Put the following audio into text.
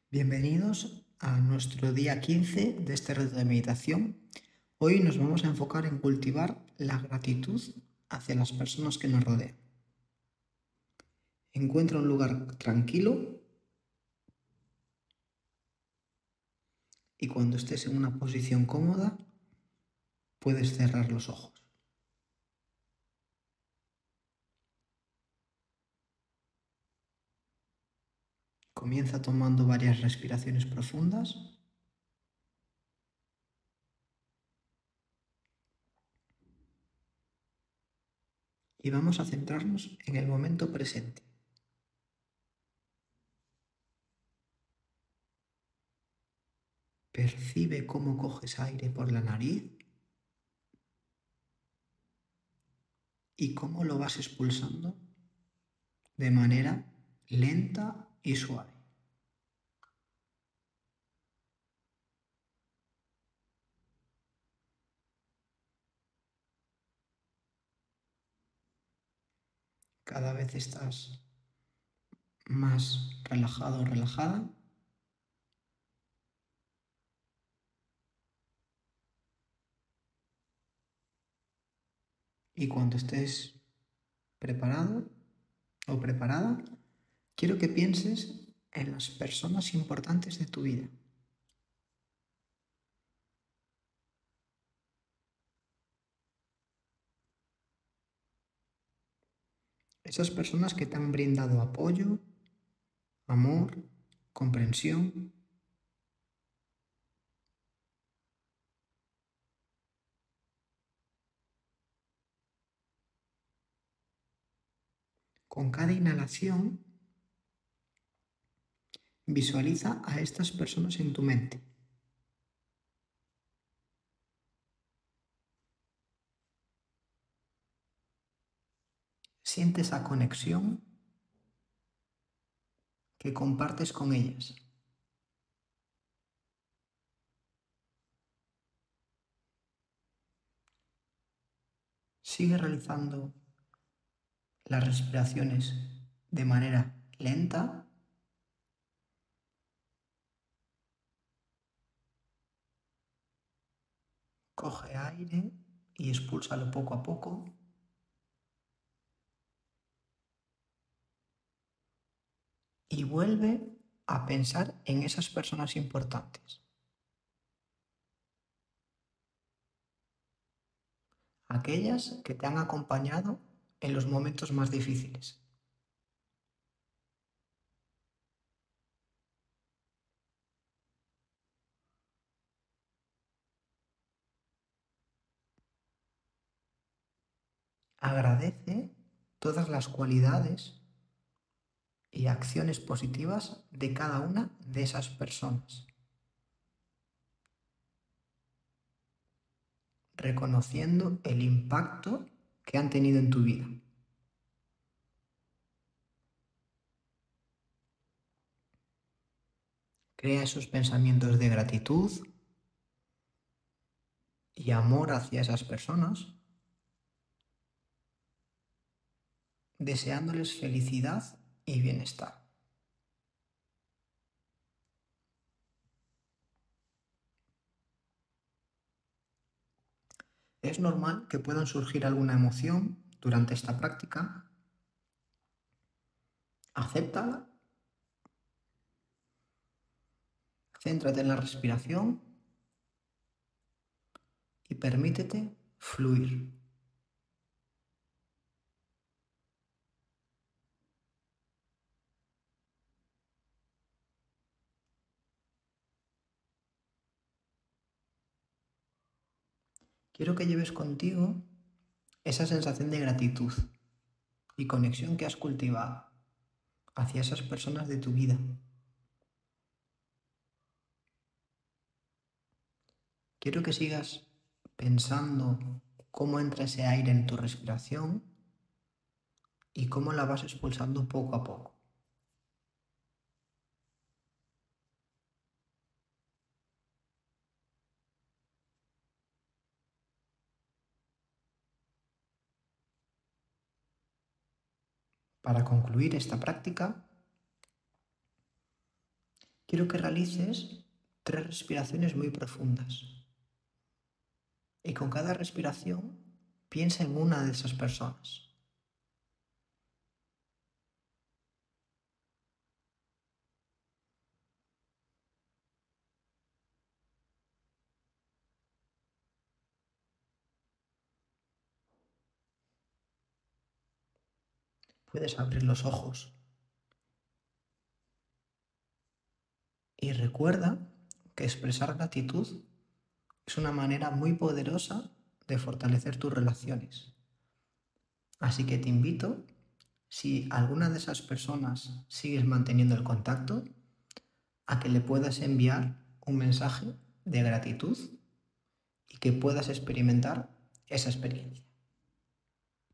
Bienvenidos a nuestro día 15 de este reto de meditación. Hoy nos vamos a enfocar en cultivar la gratitud hacia las personas que nos rodean. Encuentra un lugar tranquilo y cuando estés en una posición cómoda puedes cerrar los ojos. Comienza tomando varias respiraciones profundas. Y vamos a centrarnos en el momento presente. Percibe cómo coges aire por la nariz y cómo lo vas expulsando de manera lenta y suave. Cada vez estás más relajado o relajada. Y cuando estés preparado o preparada, quiero que pienses en las personas importantes de tu vida. Esas personas que te han brindado apoyo, amor, comprensión. Con cada inhalación, visualiza a estas personas en tu mente. Siente esa conexión que compartes con ellas. Sigue realizando las respiraciones de manera lenta. Coge aire y expúlsalo poco a poco. Y vuelve a pensar en esas personas importantes. Aquellas que te han acompañado en los momentos más difíciles. Agradece todas las cualidades y acciones positivas de cada una de esas personas, reconociendo el impacto que han tenido en tu vida. Crea esos pensamientos de gratitud y amor hacia esas personas, deseándoles felicidad y bienestar. Es normal que puedan surgir alguna emoción durante esta práctica. Acéptala. Céntrate en la respiración y permítete fluir. Quiero que lleves contigo esa sensación de gratitud y conexión que has cultivado hacia esas personas de tu vida. Quiero que sigas pensando cómo entra ese aire en tu respiración y cómo la vas expulsando poco a poco. Para concluir esta práctica, quiero que realices 3 respiraciones muy profundas. Y con cada respiración, piensa en una de esas personas. Puedes abrir los ojos y recuerda que expresar gratitud es una manera muy poderosa de fortalecer tus relaciones. Así que te invito, si alguna de esas personas sigues manteniendo el contacto, a que le puedas enviar un mensaje de gratitud y que puedas experimentar esa experiencia.